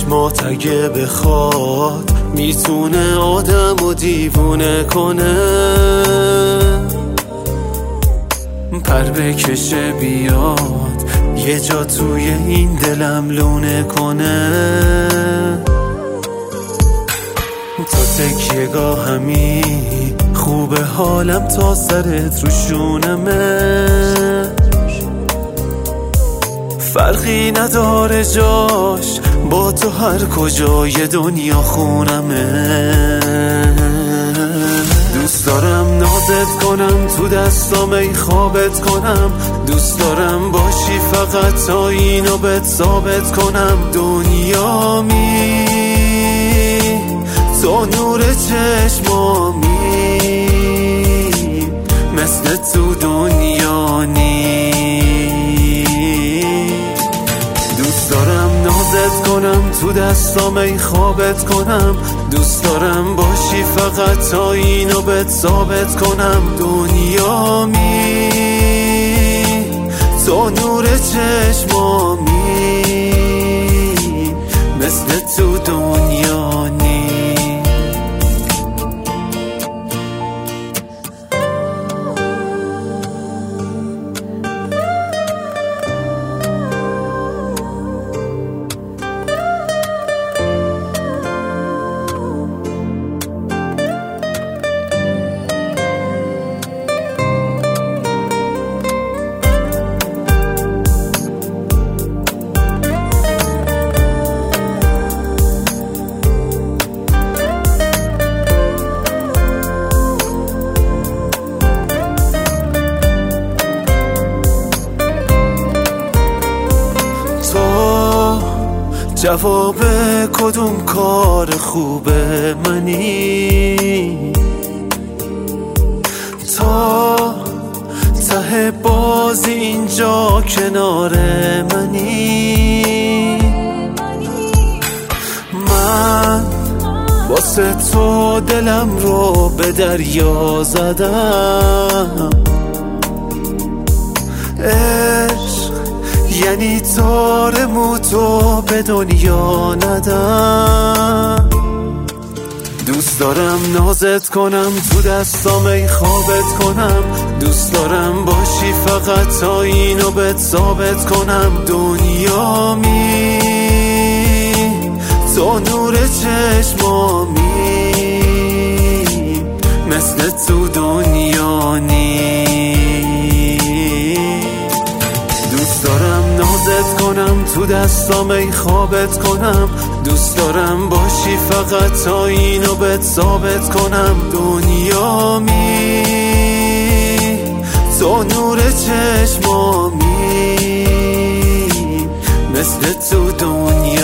چشمات اگه بخواد میتونه آدمو دیوونه کنه، پر بکشه بیاد یه جا توی این دلم لونه کنه. تو تکیه گاهمی خوبه حالم تا سرت رو شونمه، فرقی نداره جاش با تو هر کجای دنیا خونمه. دوست دارم نازت کنم تو دستام ای خوابت کنم، دوست دارم باشی فقط تا اینو بهت ثابت کنم. دنیامی تو نور چشمامی، مثل تو دنیا نی. دوست دارم نازت کنم تو دستام ای خوابت کنم، دوست دارم باشی فقط تا اینو بهت ثابت کنم. دنیامی تو نور چشمامی، مثل تو دنیا نی. جواب کدوم کار خوبه منی، تا ته بازی اینجا کنار منی. من واسه تو دلم رو به دریا زدم، یعنی تار موتو به دنیا ندم. دوست دارم نازت کنم تو دستام ای خوابت کنم، دوست دارم باشی فقط تا اینو بهت ثابت کنم. دنیامی تو نور چشمامی، مثل تو دنیا نی. دوست دارم نازت کنم تو دستام ای خوابت کنم، دوست دارم باشی فقط تا اینو بهت ثابت کنم. دنیامی تو نور چشمامی، مثل تو دنیا